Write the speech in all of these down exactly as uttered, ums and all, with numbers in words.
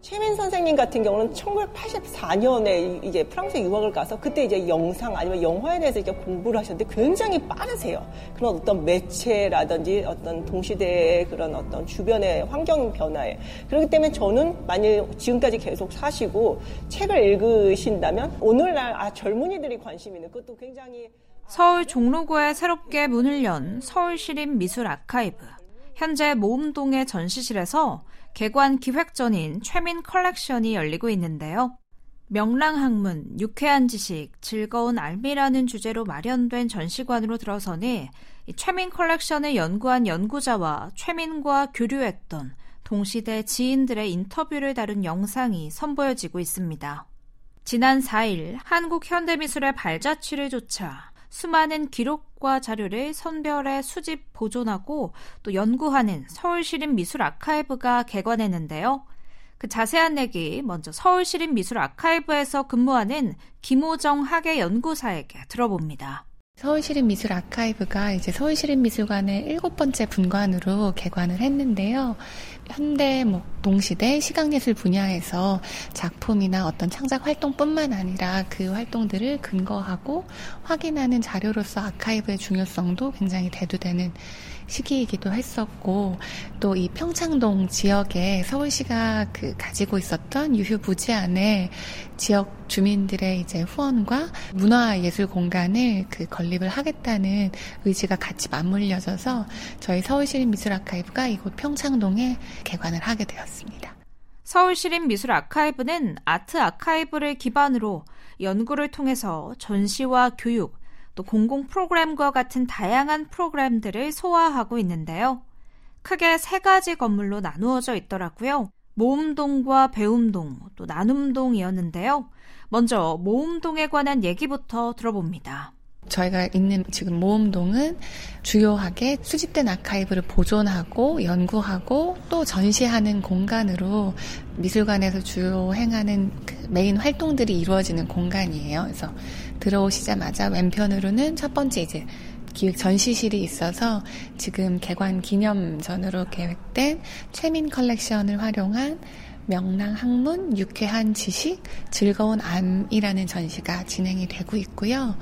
최민 선생님 같은 경우는 천구백팔십사 년에 이제 프랑스에 유학을 가서 그때 이제 영상 아니면 영화에 대해서 이제 공부를 하셨는데 굉장히 빠르세요. 그런 어떤 매체라든지 어떤 동시대의 그런 어떤 주변의 환경 변화에. 그렇기 때문에 저는 만일 지금까지 계속 사시고 책을 읽으신다면 오늘날 아, 젊은이들이 관심 있는 그것도 굉장히 서울 종로구에 새롭게 문을 연 서울시립미술 아카이브. 현재 모음동의 전시실에서 개관 기획전인 최민 컬렉션이 열리고 있는데요. 명랑학문, 유쾌한 지식, 즐거운 알미라는 주제로 마련된 전시관으로 들어서니 최민 컬렉션을 연구한 연구자와 최민과 교류했던 동시대 지인들의 인터뷰를 다룬 영상이 선보여지고 있습니다. 지난 사 일 한국 현대미술의 발자취를 좇아 수많은 기록과 자료를 선별해 수집, 보존하고 또 연구하는 서울시립미술 아카이브가 개관했는데요. 그 자세한 얘기 먼저 서울시립미술 아카이브에서 근무하는 김호정 학예연구사에게 들어봅니다. 서울시립미술 아카이브가 이제 서울시립미술관의 일곱 번째 분관으로 개관을 했는데요. 현대, 뭐, 동시대 시각예술 분야에서 작품이나 어떤 창작 활동뿐만 아니라 그 활동들을 근거하고 확인하는 자료로서 아카이브의 중요성도 굉장히 대두되는 시기이기도 했었고, 또 이 평창동 지역에 서울시가 그 가지고 있었던 유휴부지 안에 지역 주민들의 이제 후원과 문화예술 공간을 그 건립을 하겠다는 의지가 같이 맞물려져서 저희 서울시립미술 아카이브가 이곳 평창동에 개관을 하게 되었습니다. 서울시립미술 아카이브는 아트 아카이브를 기반으로 연구를 통해서 전시와 교육, 또 공공 프로그램과 같은 다양한 프로그램들을 소화하고 있는데요. 크게 세 가지 건물로 나누어져 있더라고요. 모음동과 배움동, 또 나눔동이었는데요. 먼저 모음동에 관한 얘기부터 들어봅니다. 저희가 있는 지금 모음동은 주요하게 수집된 아카이브를 보존하고 연구하고 또 전시하는 공간으로 미술관에서 주요 행하는 그 메인 활동들이 이루어지는 공간이에요. 그래서 들어오시자마자 왼편으로는 첫 번째 이제 기획 전시실이 있어서 지금 개관 기념전으로 계획된 최민 컬렉션을 활용한 명랑학문, 유쾌한 지식, 즐거운 암이라는 전시가 진행이 되고 있고요.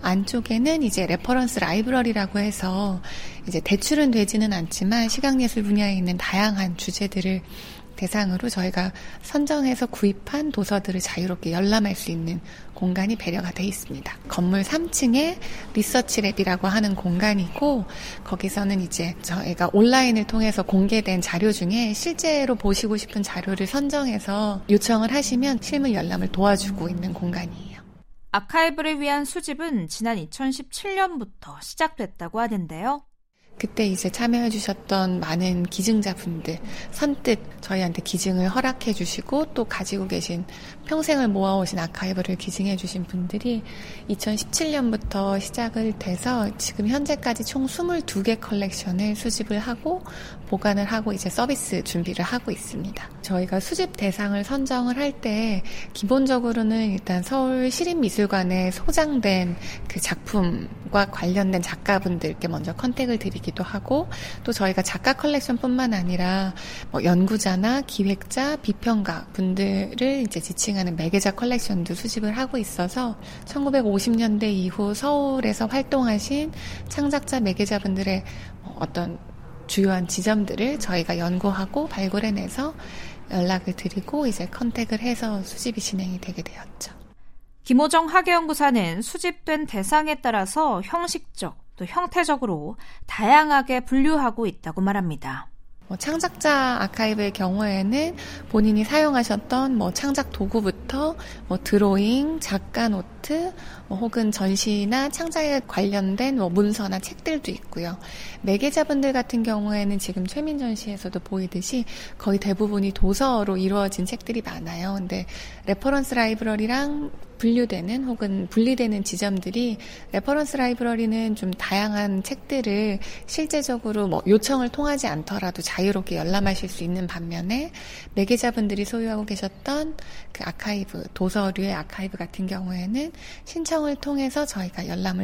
안쪽에는 이제 레퍼런스 라이브러리라고 해서 이제 대출은 되지는 않지만 시각예술 분야에 있는 다양한 주제들을 대상으로 저희가 선정해서 구입한 도서들을 자유롭게 열람할 수 있는 공간이 배려가 돼 있습니다. 건물 삼 층에 리서치랩이라고 하는 공간이고 거기서는 이제 저희가 온라인을 통해서 공개된 자료 중에 실제로 보시고 싶은 자료를 선정해서 요청을 하시면 실물 열람을 도와주고 있는 공간이에요. 아카이브를 위한 수집은 지난 이천십칠 년부터 시작됐다고 하는데요. 그때 이제 참여해 주셨던 많은 기증자분들 선뜻 저희한테 기증을 허락해 주시고 또 가지고 계신 평생을 모아오신 아카이브를 기증해 주신 분들이 이천십칠 년부터 시작을 돼서 지금 현재까지 총 이십이 개 컬렉션을 수집을 하고 보관을 하고 이제 서비스 준비를 하고 있습니다. 저희가 수집 대상을 선정을 할 때 기본적으로는 일단 서울시립미술관에 소장된 그 작품과 관련된 작가분들께 먼저 컨택을 드리기도 하고 또 저희가 작가 컬렉션뿐만 아니라 뭐 연구자나 기획자, 비평가 분들을 이제 지칭하는 매개자 컬렉션도 수집을 하고 있어서 천구백오십 년대 이후 서울에서 활동하신 창작자 매개자분들의 어떤 주요한 지점들을 저희가 연구하고 발굴해내서 연락을 드리고 이제 컨택을 해서 수집이 진행이 되게 되었죠. 김호정 학예연구사는 수집된 대상에 따라서 형식적 또 형태적으로 다양하게 분류하고 있다고 말합니다. 뭐 창작자 아카이브의 경우에는 본인이 사용하셨던 뭐 창작 도구부터 뭐 드로잉, 작가 노트, 뭐 혹은 전시나 창작에 관련된 뭐 문서나 책들도 있고요. 매개자분들 같은 경우에는 지금 최민 전시에서도 보이듯이 거의 대부분이 도서로 이루어진 책들이 많아요. 근데 레퍼런스 라이브러리랑 분류되는 혹은 분리되는 지점들이 레퍼런스 라이브러리는 좀 다양한 책들을 실제적으로 뭐 요청을 통하지 않더라도 자유롭게 열람하실 수 있는 반면에 매개자분들이 소유하고 계셨던 그 아카이브, 도서류의 아카이브 같은 경우에는 신청을 통해서 저희가 열람을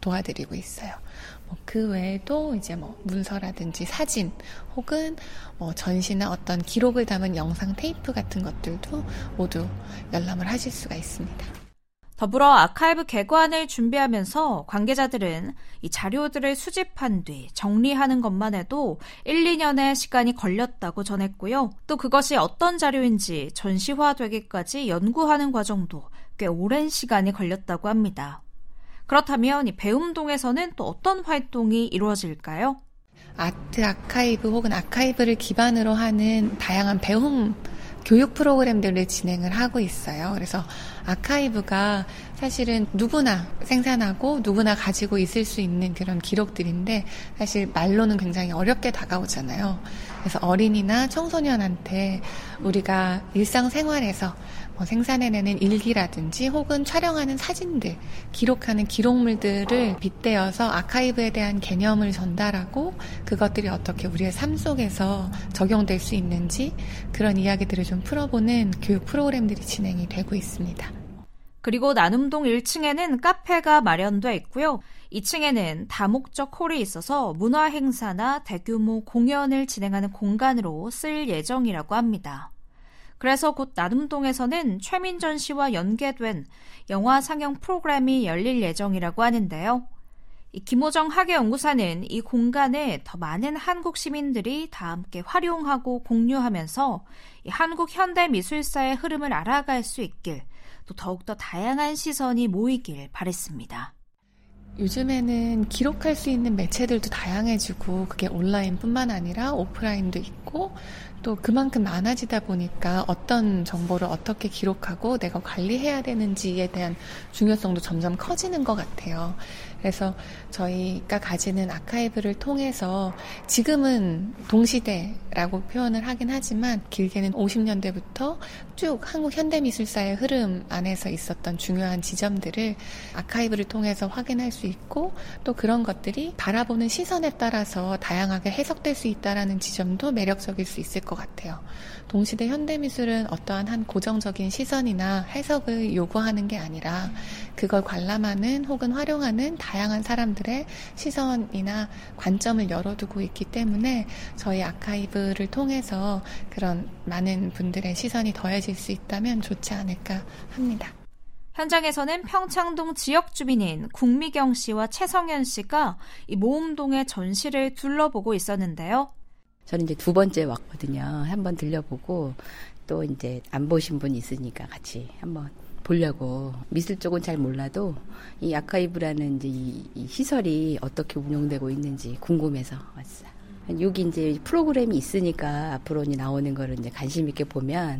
도와드리고 있어요. 뭐 그 외에도 이제 뭐 문서라든지 사진 혹은 뭐 전시나 어떤 기록을 담은 영상 테이프 같은 것들도 모두 열람을 하실 수가 있습니다. 더불어 아카이브 개관을 준비하면서 관계자들은 이 자료들을 수집한 뒤 정리하는 것만 해도 일, 이 년의 시간이 걸렸다고 전했고요. 또 그것이 어떤 자료인지 전시화되기까지 연구하는 과정도 꽤 오랜 시간이 걸렸다고 합니다. 그렇다면 이 배움동에서는 또 어떤 활동이 이루어질까요? 아트 아카이브 혹은 아카이브를 기반으로 하는 다양한 배움 교육 프로그램들을 진행을 하고 있어요. 그래서 아카이브가 사실은 누구나 생산하고 누구나 가지고 있을 수 있는 그런 기록들인데 사실 말로는 굉장히 어렵게 다가오잖아요. 그래서 어린이나 청소년한테 우리가 일상생활에서 뭐 생산해내는 일기라든지 혹은 촬영하는 사진들, 기록하는 기록물들을 빗대어서 아카이브에 대한 개념을 전달하고 그것들이 어떻게 우리의 삶 속에서 적용될 수 있는지 그런 이야기들을 좀 풀어보는 교육 프로그램들이 진행이 되고 있습니다. 그리고 나눔동 일 층에는 카페가 마련돼 있고요. 이 층에는 다목적 홀이 있어서 문화 행사나 대규모 공연을 진행하는 공간으로 쓸 예정이라고 합니다. 그래서 곧 나눔동에서는 최민전 씨와 연계된 영화 상영 프로그램이 열릴 예정이라고 하는데요. 이 김호정 학예연구사는 이 공간을 더 많은 한국 시민들이 다 함께 활용하고 공유하면서 이 한국 현대 미술사의 흐름을 알아갈 수 있길, 또 더욱더 다양한 시선이 모이길 바랬습니다. 요즘에는 기록할 수 있는 매체들도 다양해지고 그게 온라인뿐만 아니라 오프라인도 있고 또 그만큼 많아지다 보니까 어떤 정보를 어떻게 기록하고 내가 관리해야 되는지에 대한 중요성도 점점 커지는 것 같아요. 그래서 저희가 가지는 아카이브를 통해서 지금은 동시대라고 표현을 하긴 하지만 길게는 오십 년대부터 쭉 한국 현대미술사의 흐름 안에서 있었던 중요한 지점들을 아카이브를 통해서 확인할 수 있고 또 그런 것들이 바라보는 시선에 따라서 다양하게 해석될 수 있다는 지점도 매력적일 수 있을 것 같아요. 동시대 현대미술은 어떠한 한 고정적인 시선이나 해석을 요구하는 게 아니라 그걸 관람하는 혹은 활용하는 다양한 사람들의 시선이나 관점을 열어두고 있기 때문에 저희 아카이브를 통해서 그런 많은 분들의 시선이 더해질 수 있다면 좋지 않을까 합니다. 현장에서는 평창동 지역 주민인 국미경 씨와 최성현 씨가 이 모음동의 전시를 둘러보고 있었는데요. 저는 이제 두 번째 왔거든요. 한번 들려보고 또 이제 안 보신 분 있으니까 같이 한번 보려고. 미술 쪽은 잘 몰라도 이 아카이브라는 이제 이, 이 시설이 어떻게 운영되고 있는지 궁금해서 왔어요. 여기 이제 프로그램이 있으니까 앞으로 나오는 거를 이제 관심 있게 보면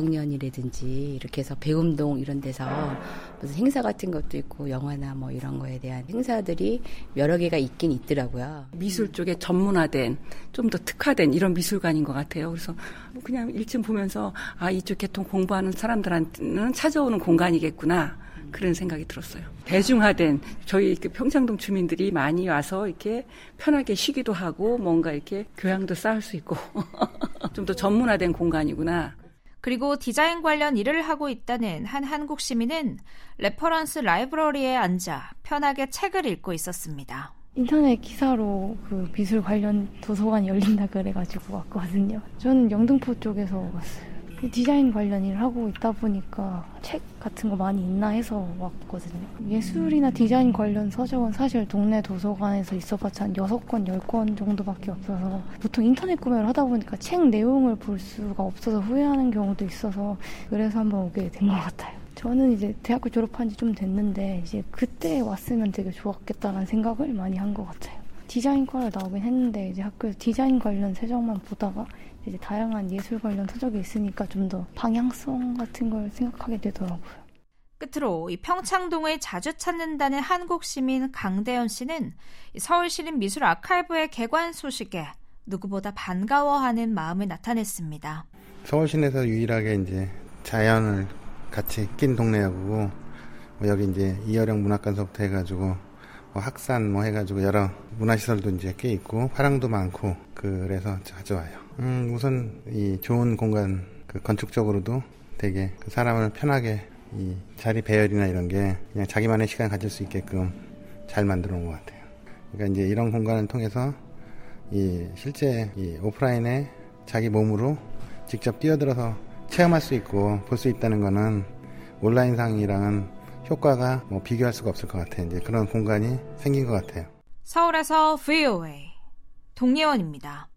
저학년이라든지 이렇게 해서 배움동 이런 데서 무슨 행사 같은 것도 있고 영화나 뭐 이런 거에 대한 행사들이 여러 개가 있긴 있더라고요. 미술 쪽에 전문화된 좀 더 특화된 이런 미술관인 것 같아요. 그래서 그냥 일 층 보면서 아 이쪽 계통 공부하는 사람들한테는 찾아오는 공간이겠구나. 그런 생각이 들었어요. 대중화된 저희 평창동 주민들이 많이 와서 이렇게 편하게 쉬기도 하고 뭔가 이렇게 교양도 쌓을 수 있고 좀 더 전문화된 공간이구나. 그리고 디자인 관련 일을 하고 있다는 한 한국 시민은 레퍼런스 라이브러리에 앉아 편하게 책을 읽고 있었습니다. 인터넷 기사로 그 미술 관련 도서관이 열린다 그래가지고 왔거든요. 저는 영등포 쪽에서 왔어요. 디자인 관련 일을 하고 있다 보니까 책 같은 거 많이 있나 해서 왔거든요. 예술이나 디자인 관련 서적은 사실 동네 도서관에서 있어봤자 한 여섯 권, 열 권 정도밖에 없어서 보통 인터넷 구매를 하다 보니까 책 내용을 볼 수가 없어서 후회하는 경우도 있어서 그래서 한번 오게 된 것 같아요. 저는 이제 대학교 졸업한 지 좀 됐는데 이제 그때 왔으면 되게 좋았겠다라는 생각을 많이 한 것 같아요. 디자인과를 나오긴 했는데 이제 학교에서 디자인 관련 서적만 보다가 이제 다양한 예술 관련 서적이 있으니까 좀 더 방향성 같은 걸 생각하게 되더라고요. 끝으로 이 평창동을 자주 찾는다는 한국 시민 강대현 씨는 서울시립 미술 아카이브의 개관 소식에 누구보다 반가워하는 마음을 나타냈습니다. 서울시내에서 유일하게 이제 자연을 같이 낀 동네고 뭐 여기 이제 이어령 문학관서부터 해가지고 뭐 학산 뭐 해가지고 여러 문화시설도 이제 꽤 있고 화랑도 많고 그래서 자주 와요. 음, 우선 이 좋은 공간 그 건축적으로도 되게 그 사람을 편하게 이 자리 배열이나 이런 게 그냥 자기만의 시간 가질 수 있게끔 잘 만들어 놓은 것 같아요. 그러니까 이제 이런 공간을 통해서 이 실제 이 오프라인에 자기 몸으로 직접 뛰어들어서 체험할 수 있고 볼 수 있다는 거는 온라인상이랑은 효과가 뭐 비교할 수가 없을 것 같아요. 이제 그런 공간이 생긴 것 같아요. 서울에서 브이오에이 동예원입니다.